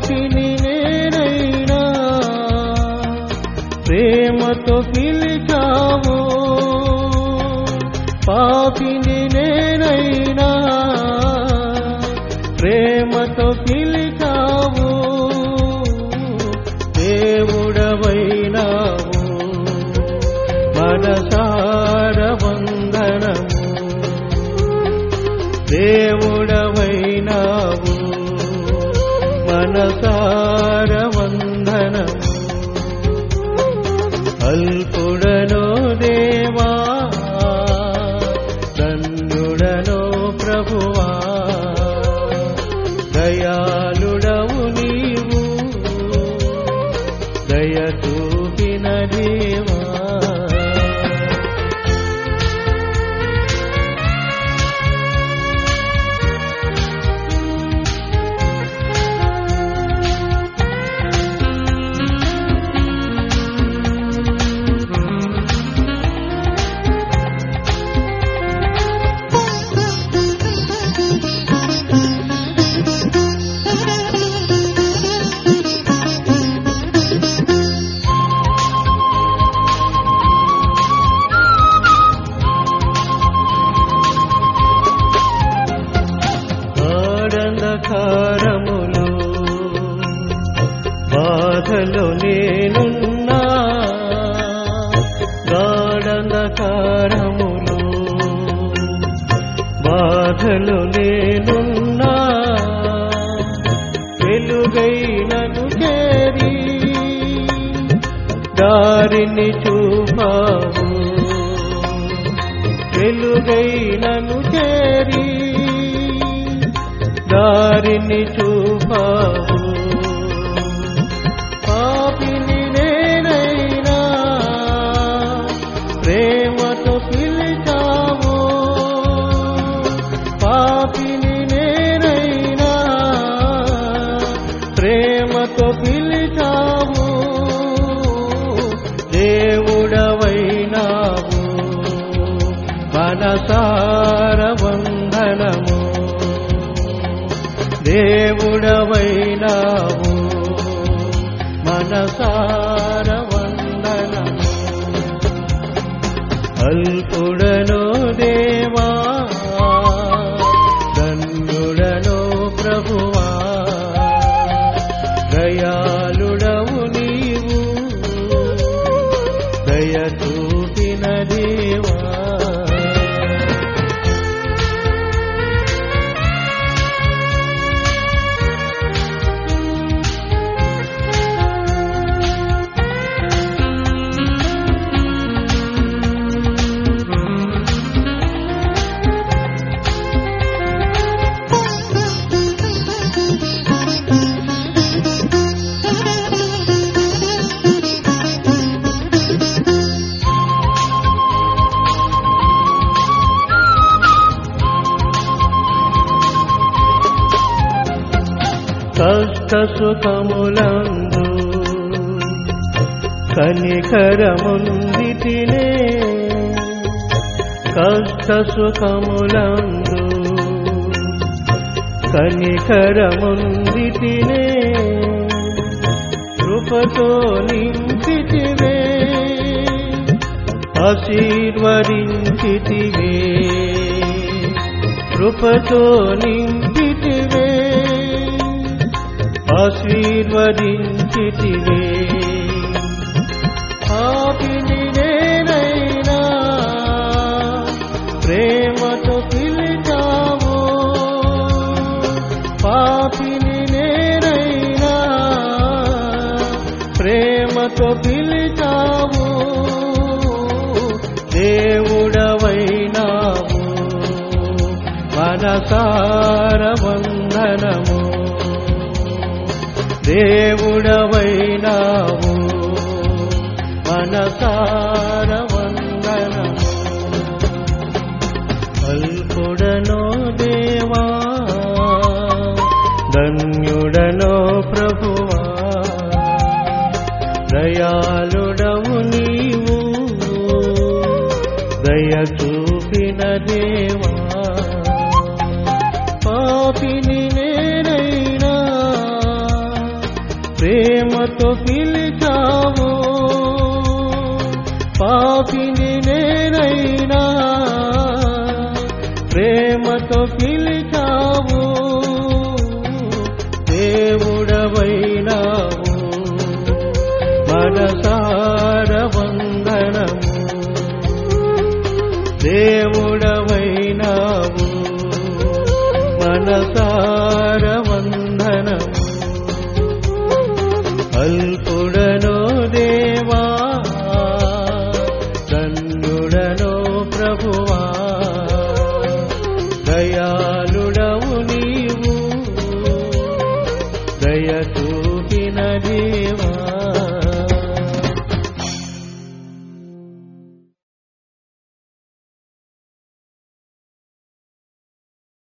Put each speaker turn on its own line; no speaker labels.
పాపిని నేనైనా ప్రేమతో పిలిచావు, పాపిని నేనైనా ప్రేమతో పిలిచావు, దేవుడవైనావు మనసార వందనము, దేవుడవైనావు మనసార వందనము. అల్పుడనో దేవా ధన్యుడనో ప్రభువా, దయాళుడవు నీవు దయ చూపిన దేవా. గాఢంధకారములో బాధలో నేనున్నా, గాఢంధకారములో బాధలో నేనున్నా, వెలుగై నన్ను చేరి దారిని చూపావు, వెలుగై నన్ను చేరి దారిని చూపావు, పాపిని నేనైనా ప్రేమతో పిలిచావు, పాపిని నేనైనా ప్రేమతో పిలిచావు, దేవుడవైనావు మనసార వందనము, దేవుడవైనావు మనసార వందనము. అల్పుడనో దేవా ధన్యుడనో ప్రభువా, దయాళుడవు నీవు దయ చూపిన దేవా. కష్ట సుఖములందు కనికరముందితినే, కష్ట సుఖములందు కనికరముందితినే, కృపతో నింపితివే ఆశీర్వదించితివే, కృపతో నింపితివే ఆశీర్వదించితివే, పాపిని నేనైనా ప్రేమతో పిలిచావు, పాపిని నేనైనా ప్రేమతో పిలిచావు, దేవుడవైనావు మనసార వందనము, దేవుడవైనావు మనసార వందనము. అల్పుడనో దేవా ధన్యుడనో ప్రభువా, దయాళుడవు నీవు దయ చూపిన దేవా, పాపిని నేనైనా ప్రేమతో పిలిచావు, పాపిని నేనైనా ప్రేమతో పిలిచావు, దేవుడవైనావు, మనసార వందనము. దేవుడవైనావు, మనసార